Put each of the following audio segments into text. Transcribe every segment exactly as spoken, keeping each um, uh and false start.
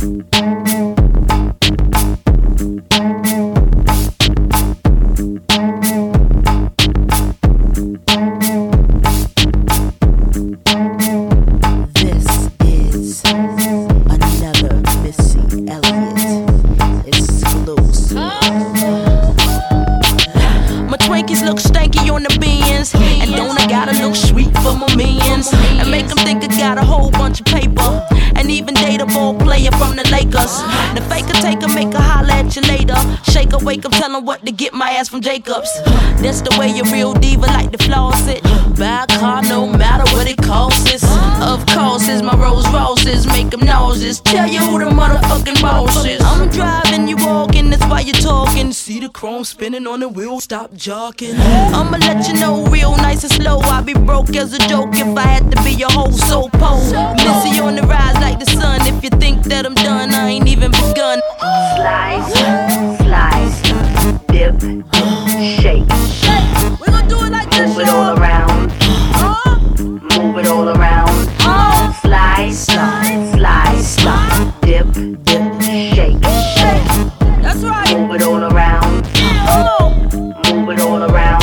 What to get my ass from Jacobs. That's the way a real diva like to floss it. Buy a car no matter what it costs. Of course, it's my Rolls Royces make them nauseous. Tell you who the motherfucking boss is. I'm driving, you walking, that's why you talking. See the chrome spinning on the wheel, stop jogging. I'ma let you know real nice and slow. I'll be broke as a joke if I had to be your whole soul pole. Missy on the rise like the sun. If you think that I'm done, I ain't even begun. Slice, slice, dip, shake. We gon' do it like this. Move it all around. Uh, Move it all around. uh, Slice, slide, slide, slide. Dip, dip, shake. That's right. Move it all around. Oh. Move it all around.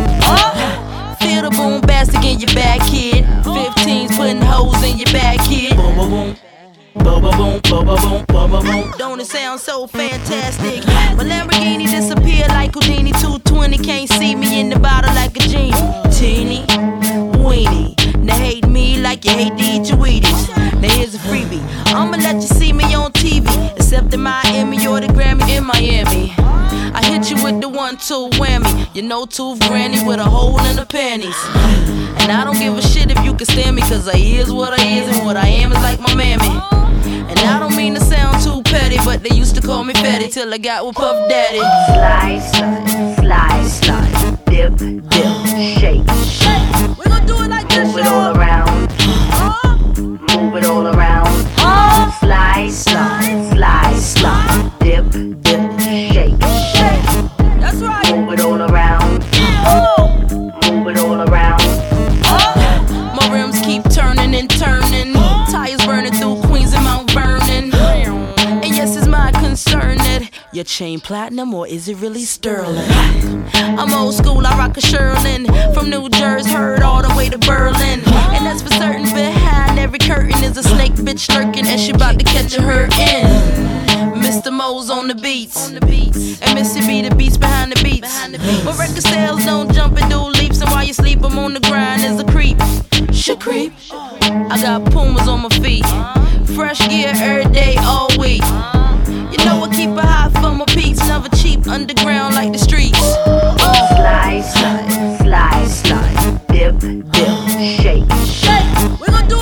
Uh, feel the boom bastic in your back, kid. fifteens putting holes in your back, kid. Boom, boom, boom. Boom, boom, boom, boom, boom, boom, boom, boom. Don't it sound so fantastic? My Lamborghini disappeared like Houdini. two twenty can't see me in the bottle like a genie. Teeny, weenie. Now hate me like you hate to eat your Wheaties. Now here's a freebie. I'ma let you see me on T V, except in Miami or the Grammy in Miami. I hit you with the one-two whammy. You know, tooth granny with a hole in the panties. And I don't give a shit if you can stand me, cause I is what I is and what I am is like my mammy. And I don't mean to sound too petty, but they used to call me Petty till I got with Puff Daddy. Slide, slide, slide, slide. Dip, dip, shake. We gon' do it like this, Move it all around. Uh, Move it all around. uh, Slide, slide, slide, slide. Dip, dip, shake. that's right. Move it all around. Oh, Move it all around. uh, my rims keep turning and turning. Tires burning through Queens and Mount Vernon. And yes, it's my concern that your chain platinum or is it really sterling? I'm old school, I rock a Sherlin. From New Jersey, heard all the way to Berlin. And that's for certain, behind every curtain is a snake bitch lurking, and she about to catch a hurt in. Mister Mo's on the beats, and Missy B the beats behind the beats. But record sales don't jump and do leaps, and while you sleep, I'm on the grind as a creep. Shit creep. I got Pumas on my feet, fresh gear every day, all week. You know I keep it high for my peaks, never cheap, underground like the streets. Uh, Slide, slide, slide, slide. Dip, dip, shake. we gon' do